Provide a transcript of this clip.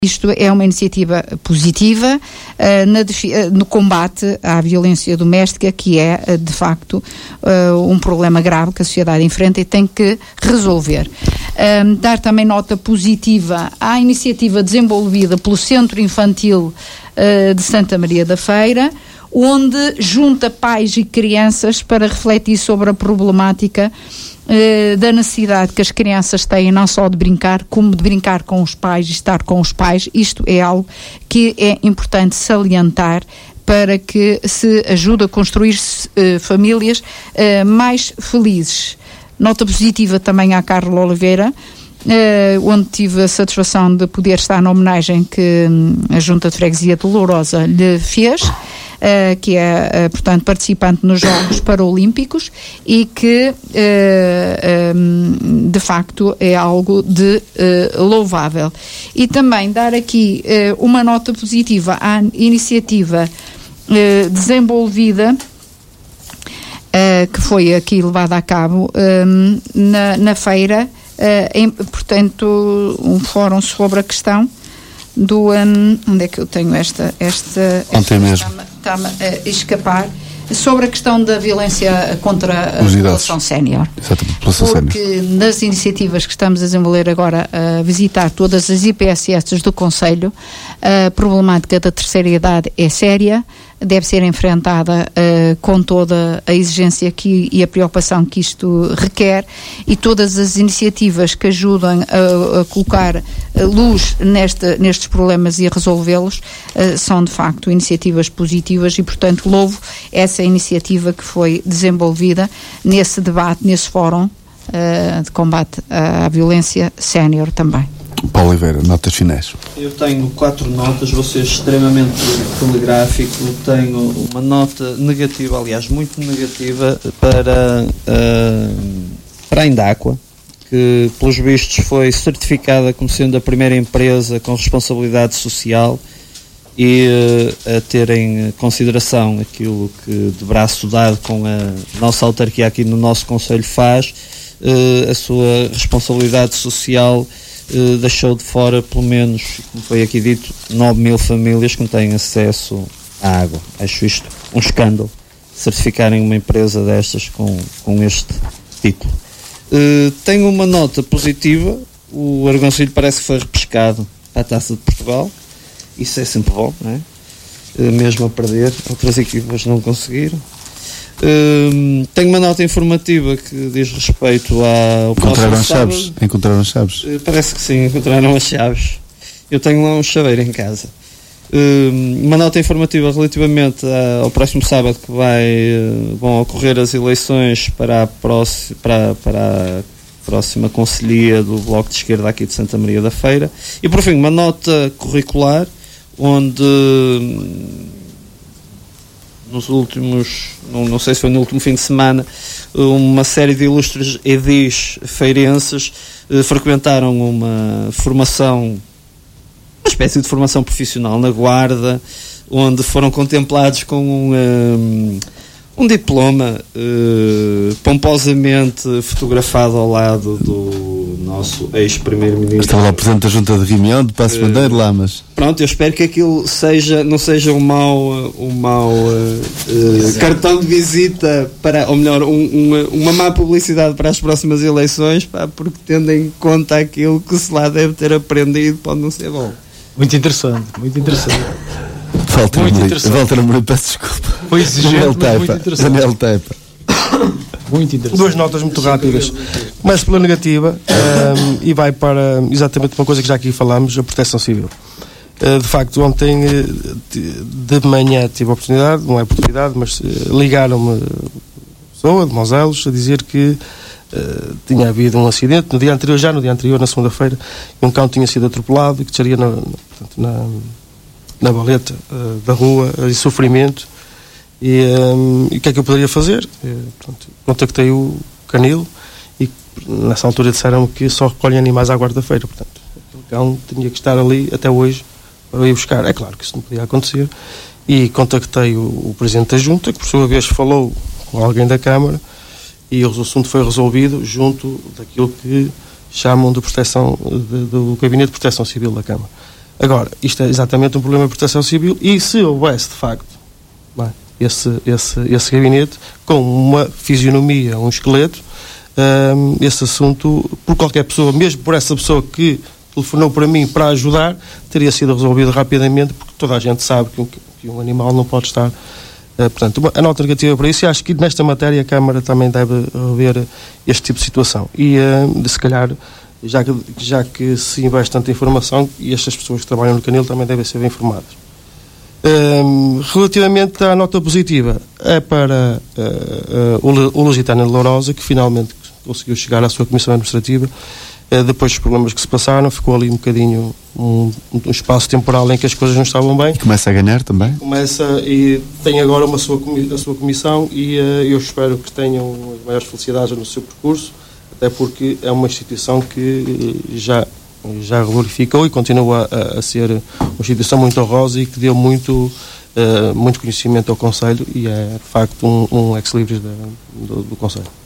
Isto é uma iniciativa positiva no combate à violência doméstica, que é, de facto, um problema grave que a sociedade enfrenta e tem que resolver. Dar também nota positiva à iniciativa desenvolvida pelo Centro Infantil de Santa Maria da Feira, onde junta pais e crianças para refletir sobre a problemática da necessidade que as crianças têm não só de brincar, como de brincar com os pais e estar com os pais. Isto é algo que é importante salientar para que se ajude a construir famílias mais felizes. Nota positiva também à Carla Oliveira, onde tive a satisfação de poder estar na homenagem que a Junta de Freguesia de Lourosa lhe fez, que é, portanto, participante nos Jogos Paralímpicos e que, de facto, é algo de louvável. E também dar aqui uma nota positiva à iniciativa desenvolvida, que foi aqui levada a cabo na feira, portanto, um fórum sobre a questão do... onde é que eu tenho esta ontem mesmo está-me a escapar, sobre a questão da violência contra a população sénior. Exatamente, população sénior. Porque nas iniciativas que estamos a desenvolver agora, a visitar todas as IPSS do Conselho, a problemática da terceira idade é séria, deve ser enfrentada com toda a exigência e a preocupação que isto requer, e todas as iniciativas que ajudam a colocar luz nestes problemas e a resolvê-los são de facto iniciativas positivas e, portanto, louvo essa iniciativa que foi desenvolvida nesse debate, nesse fórum de combate à violência sénior também. Paulo Oliveira, notas finais. Eu tenho 4 notas, vou ser extremamente telegráfico. Tenho uma nota negativa, aliás, muito negativa, para a Indaqua, que, pelos vistos, foi certificada como sendo a primeira empresa com responsabilidade social e a ter em consideração aquilo que, de braço dado com a nossa autarquia aqui no nosso Conselho faz, a sua responsabilidade social deixou de fora, pelo menos, como foi aqui dito, 9.000 famílias que não têm acesso à água. Acho isto um escândalo, certificarem uma empresa destas com este título. Tenho uma nota positiva, o Argoncilho parece que foi repescado para a Taça de Portugal, isso é sempre bom, não é? Mesmo a perder, outras equipas não conseguiram. Tenho uma nota informativa que diz respeito ao próximo sábado. Encontraram chaves? Parece que sim, encontraram as chaves. Eu tenho lá um chaveiro em casa. Uma nota informativa relativamente ao próximo sábado, que vão ocorrer as eleições para a próxima conselhia do Bloco de Esquerda aqui de Santa Maria da Feira. E, por fim, uma nota curricular, onde nos últimos, não sei se foi no último fim de semana, uma série de ilustres edis feirenses frequentaram uma formação, uma espécie de formação profissional na Guarda, onde foram contemplados com um diploma pomposamente fotografado ao lado do nosso ex-primeiro-ministro. Estava lá o Presidente da Junta de Guimarães, de Passos Bandeiro, lá, mas... Pronto, eu espero que aquilo não seja um mau cartão de visita, ou melhor, uma má publicidade para as próximas eleições, porque tendo em conta aquilo que se lá deve ter aprendido, pode não ser bom. Muito interessante, muito interessante. Walter Amorim, peço desculpa. Foi exigente, muito interessante. Daniel Teipa. Muito interessante. 2 notas muito rápidas. Começo pela negativa e vai para exatamente uma coisa que já aqui falámos, a proteção civil. De facto, ontem de manhã tive a oportunidade, não é oportunidade, mas ligaram-me pessoa de Moselos a dizer que tinha havido um acidente no dia anterior, na segunda-feira, um cão tinha sido atropelado e que estaria na valeta da rua, em sofrimento, e o que é que eu poderia fazer? Contactei o Canil e nessa altura disseram que só recolhem animais à quarta-feira, portanto o cão tinha que estar ali até hoje para ir buscar. É claro que isso não podia acontecer, e contactei o Presidente da Junta, que por sua vez falou com alguém da Câmara, e o assunto foi resolvido junto daquilo que chamam de proteção, do Gabinete de Proteção Civil da Câmara. Agora, isto é exatamente um problema de proteção civil, e se houvesse, de facto, esse gabinete com uma fisionomia, um esqueleto, esse assunto, por qualquer pessoa, mesmo por essa pessoa que telefonou para mim para ajudar, teria sido resolvido rapidamente, porque toda a gente sabe que um animal não pode estar. Portanto, a nota negativa para isso, e acho que nesta matéria a Câmara também deve rever este tipo de situação. E, se calhar, já que se investe tanta informação, e estas pessoas que trabalham no canil também devem ser bem informadas. Relativamente à nota positiva, é para o Lusitânia de Lourosa, que finalmente conseguiu chegar à sua comissão administrativa. Depois dos problemas que se passaram, ficou ali um bocadinho um espaço temporal em que as coisas não estavam bem. E começa a ganhar também? E tem agora a sua comissão, e eu espero que tenham as maiores felicidades no seu percurso, até porque é uma instituição que já glorificou e continua a ser uma instituição muito honrosa e que deu muito conhecimento ao Conselho, e é de facto um ex-libris do Conselho.